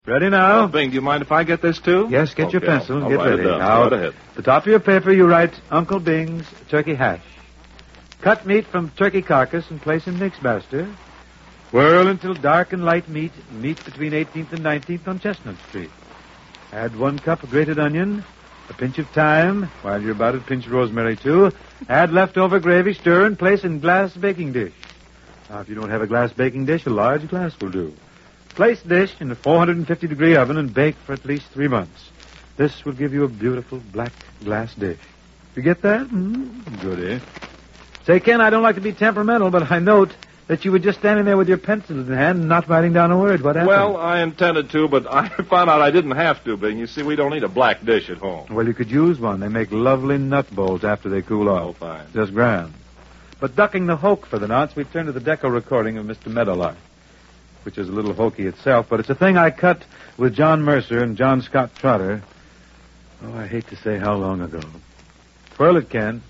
Ready now? Bing, do you mind if I get this, too? Yes, get your pencil. I'll Get write ready. it down. Now, Right ahead. the top of your paper, you write Uncle Bing's turkey hash. Cut meat from turkey carcass and place in mixmaster. Whirl until dark and light meat between 18th and 19th on Chestnut Street. Add 1 cup of grated onion, a pinch of thyme. While you're about it, pinch rosemary, too. Add leftover gravy, stir, and place in glass baking dish. Now, if you don't have a glass baking dish, a large glass will do. Place dish in a 450-degree oven and bake for at least 3 months. This will give you a beautiful black glass dish. You get that? Goody. Say, Ken, I don't like to be temperamental, but I note that you were just standing there with your pencil in hand and not writing down a word. What happened? Well, I intended to, but I found out I didn't have to, Bing. You see, we don't need a black dish at home. Well, you could use one. They make lovely nut bowls after they cool off. Oh, fine. Just grand. But ducking the hoke for the nonce, we turn to the deco recording of Mr. Meadowlark, which is a little hokey itself, but it's a thing I cut with John Mercer and John Scott Trotter. Oh, I hate to say how long ago. Twirl it, Ken.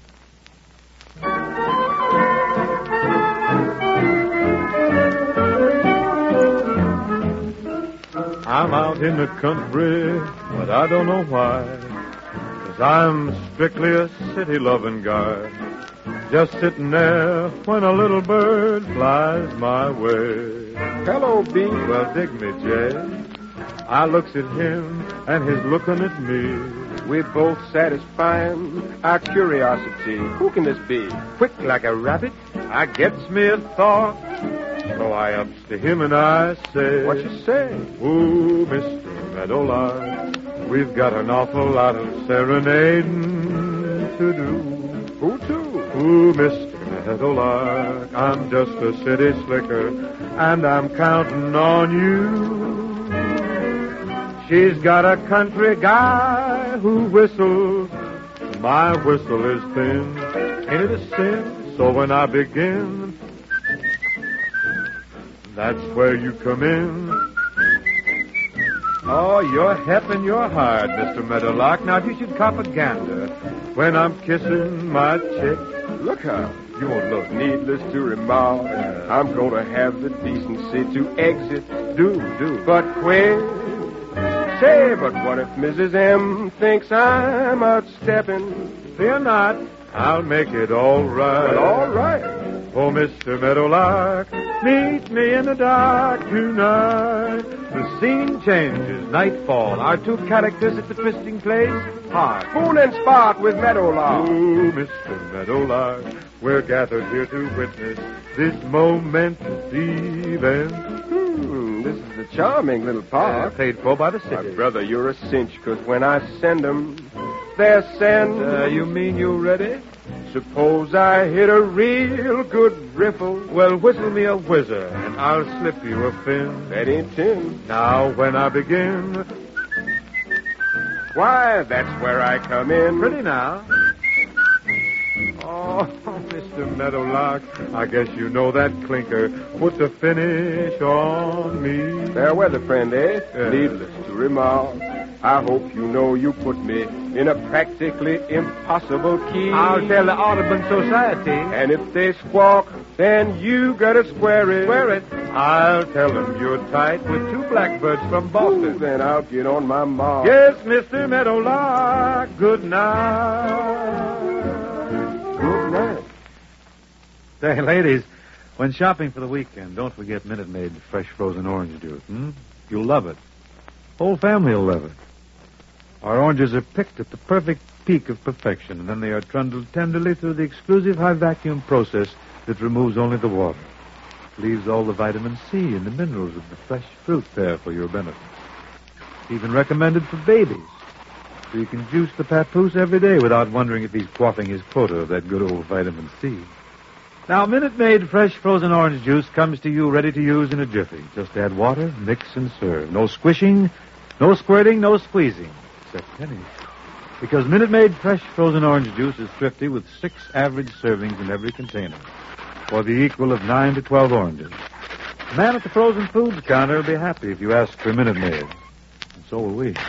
I'm out in the country, but I don't know why. 'Cause I'm strictly a city-loving guy. Just sitting there when a little bird flies my way. Hello, B. Well, dig me, Jay. I looks at him, and he's looking at me. We're both satisfying our curiosity. Who can this be? Quick like a rabbit, I gets me a thought. So I ups to him and I say, What you say? Ooh, Mr. Meadowlark, we've got an awful lot of serenading to do. Who to? Ooh, Mr. Meadowlark, I'm just a city slicker, and I'm counting on you. She's got a country guy who whistles. My whistle is thin. Ain't it a sin? So when I begin, that's where you come in. Oh, you're hep and you're hard, Mr. Meadowlark. Now, if you should cop a gander when I'm kissing my chick. Look out. You won't look. Needless to remark, I'm going to have the decency to exit. Do. But quick. Say, but what if Mrs. M thinks I'm outstepping? Fear not, I'll make it all right. Well, all right. Oh, Mr. Meadowlark, meet me in the dark tonight. The scene changes, nightfall. Our 2 characters at the twisting place, Park. Spoon and Spark with Meadowlark. Oh, Mr. Meadowlark, we're gathered here to witness this momentous event. This is a charming little park. Paid for by the My city. brother, you're a cinch, 'cause when I send 'em, they're sent. You mean you ready? Suppose I hit a real good riffle. Well, whistle me a whizzer, and I'll slip you a fin. That ain't Tim. Now, when I begin, Why, that's where I come in. pretty now. Oh, Mr. Meadowlark, I guess you know that clinker put the finish on me. Fair weather, friend, eh? Yeah. Needless to remark, I hope you know you put me in a practically impossible key. I'll tell the Audubon Society. And if they squawk, then you gotta square it. Swear it. I'll tell them you're tight with 2 blackbirds from Boston. Ooh, then I'll get on my mark. Yes, Mr. Meadowlark, good night. Good night. Say, ladies, when shopping for the weekend, don't forget Minute Maid fresh frozen orange juice. You'll love it. Whole family will love it. Our oranges are picked at the perfect peak of perfection, and then they are trundled tenderly through the exclusive high vacuum process that removes only the water. It leaves all the vitamin C and the minerals of the fresh fruit there for your benefit. Even recommended for babies, so you can juice the papoose every day without wondering if he's quaffing his quota of that good old vitamin C. Now, Minute Maid fresh frozen orange juice comes to you ready to use in a jiffy. Just add water, mix, and serve. No squishing, no squirting, no squeezing, except pennies. Because Minute Maid fresh frozen orange juice is thrifty with 6 average servings in every container, or the equal of 9 to 12 oranges. The man at the frozen foods counter will be happy if you ask for Minute Maid. And so will we.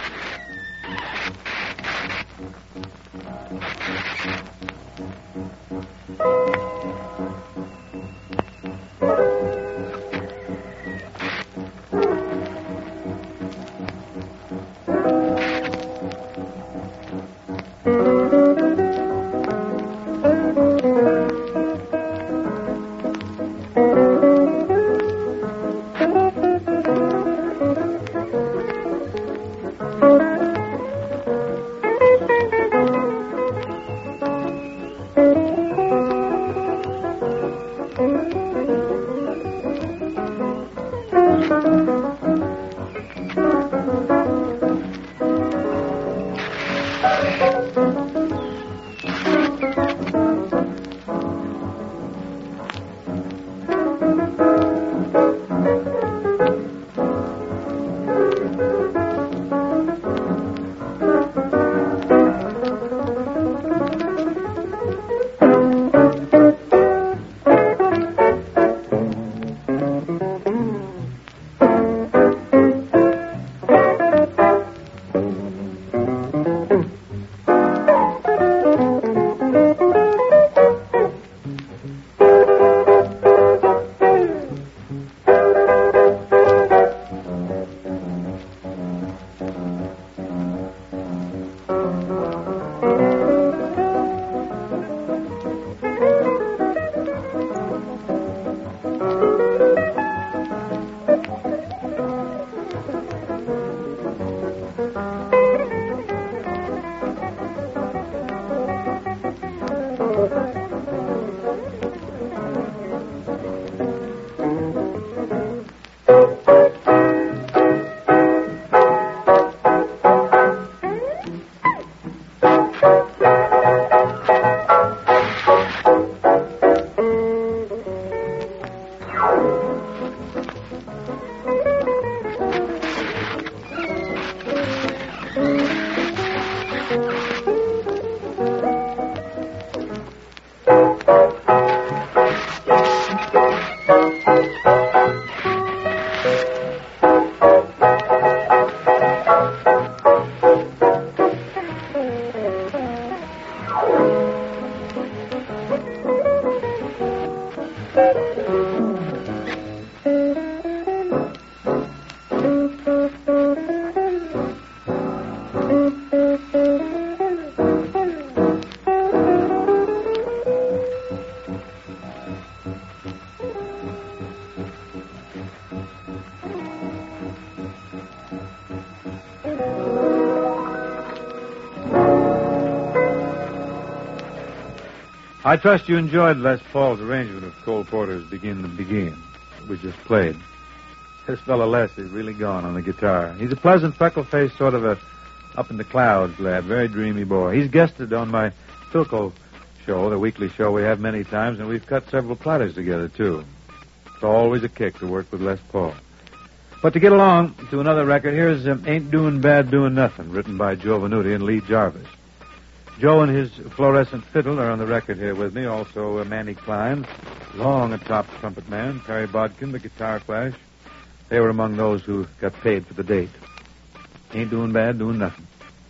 I trust you enjoyed Les Paul's arrangement of Cole Porter's Begin to Begin that we just played. This fellow Les is really gone on the guitar. He's a pleasant, freckle-faced, sort of a up-in-the-clouds lad, very dreamy boy. He's guested on my Philco show, the weekly show we have many times, and we've cut several platters together, too. It's always a kick to work with Les Paul. But to get along to another record, here's Ain't Doing Bad Doing Nothing, written by Joe Venuti and Lee Jarvis. Joe and his fluorescent fiddle are on the record here with me. Also, Manny Klein, long atop trumpet man, Perry Bodkin, the guitar flash. They were among those who got paid for the date. Ain't doing bad, doing nothing.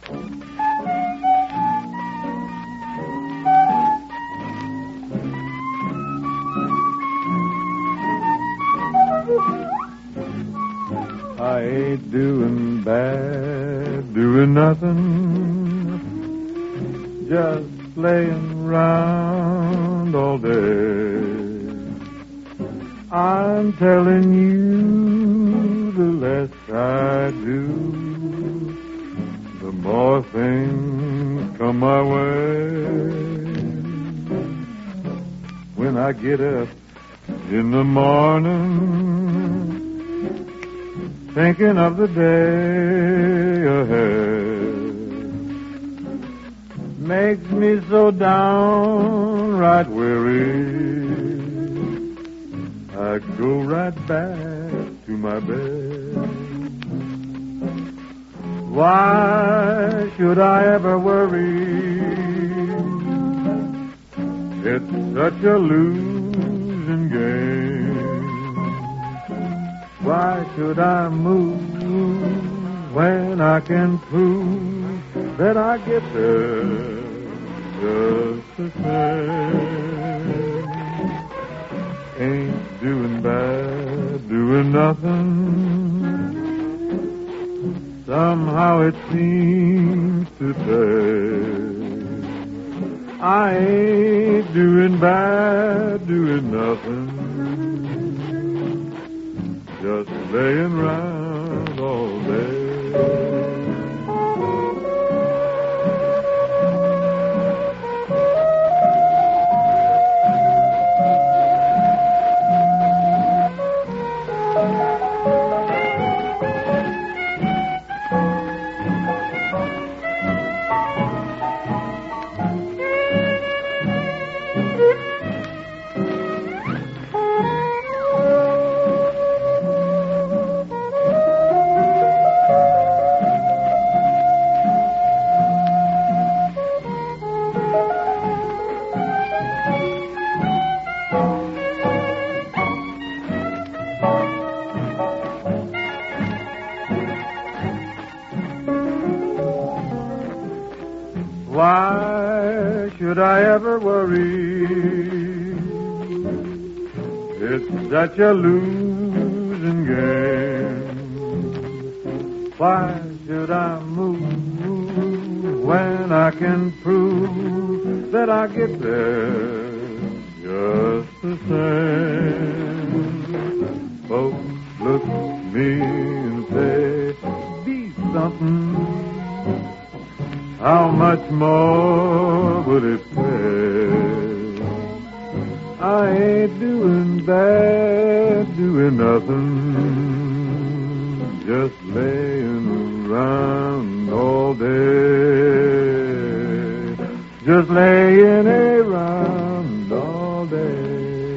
I ain't doing bad, doing nothing. Just laying round all day. I'm telling you, the less I do, the more things come my way. When I get up in the morning, thinking of the day ahead, makes me so downright weary, I go right back to my bed. Why should I ever worry? It's such a losing game. Why should I move when I can prove that I get there just the same? Ain't doing bad, doing nothing. Somehow it seems to pay. I ain't doing bad, doing nothing. Just laying around all day. Why should I ever worry? It's such a losing game. Why should I move when I can prove that I get there just the same? Folks look at me and say, be something. How much more would it pay? I ain't doing bad, doing nothing. Just laying around all day. Just laying around all day.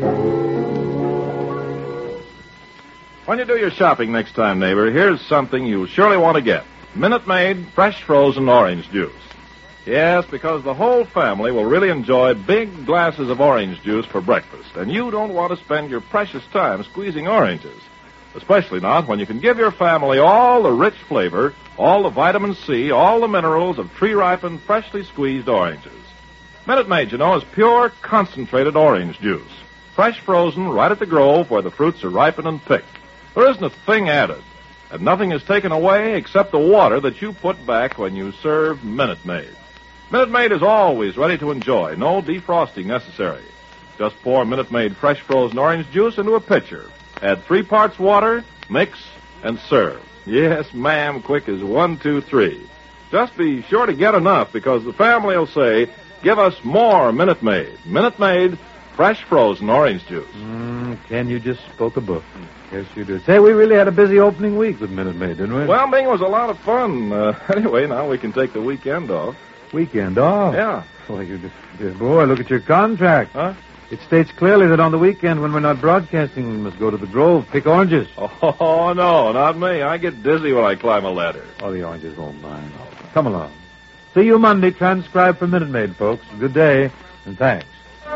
When you do your shopping next time, neighbor, here's something you'll surely want to get. Minute Maid fresh frozen orange juice. Yes, because the whole family will really enjoy big glasses of orange juice for breakfast, and you don't want to spend your precious time squeezing oranges, especially not when you can give your family all the rich flavor, all the vitamin C, all the minerals of tree-ripened, freshly squeezed oranges. Minute Maid, you know, is pure, concentrated orange juice, fresh frozen right at the grove where the fruits are ripened and picked. There isn't a thing added. And nothing is taken away except the water that you put back when you serve Minute Maid. Minute Maid is always ready to enjoy. No defrosting necessary. Just pour Minute Maid fresh frozen orange juice into a pitcher. Add 3 parts water, mix, and serve. Yes, ma'am, quick as 1, 2, 3. Just be sure to get enough because the family will say, give us more Minute Maid. Minute Maid fresh frozen orange juice. Ken, you just spoke a book. Yes, you do. Say, we really had a busy opening week with Minute Maid, didn't we? Well, Bing, it was a lot of fun. Anyway, now we can take the weekend off. Weekend off? Yeah. Well, boy, look at your contract. Huh? It states clearly that on the weekend when we're not broadcasting, we must go to the Grove, pick oranges. Oh, no, not me. I get dizzy when I climb a ladder. Oh, the oranges won't mind. Come along. See you Monday, transcribed for Minute Maid, folks. Good day, and thanks.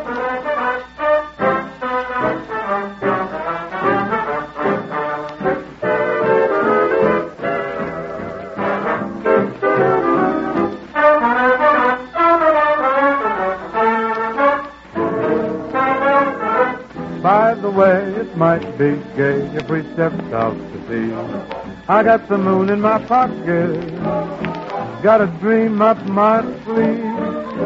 By the way, it might be gay if we stepped out to sea. I got the moon in my pocket, got a dream up my sleeve.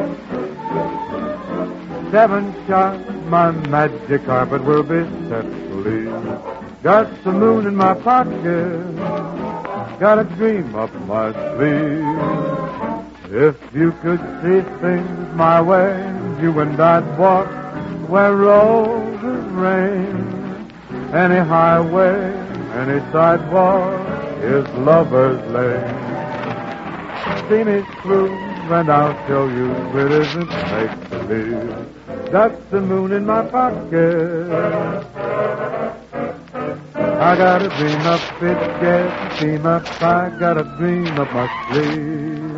7 shots, my magic carpet will be set to leave. Got the moon in my pocket, got a dream up my sleeve. If you could see things my way, you and I'd walk where roses rain. Any highway, any sidewalk is lover's lane. See me through and I'll show you it isn't make-believe. Got the moon in my pocket, I got a dream up, it gets steam up, I got a dream up my sleeve.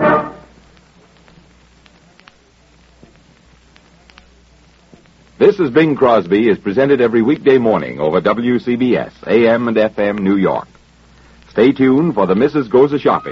This is Bing Crosby is presented every weekday morning over WCBS, AM and FM New York. Stay tuned for the Mrs. Goes A-Shopping.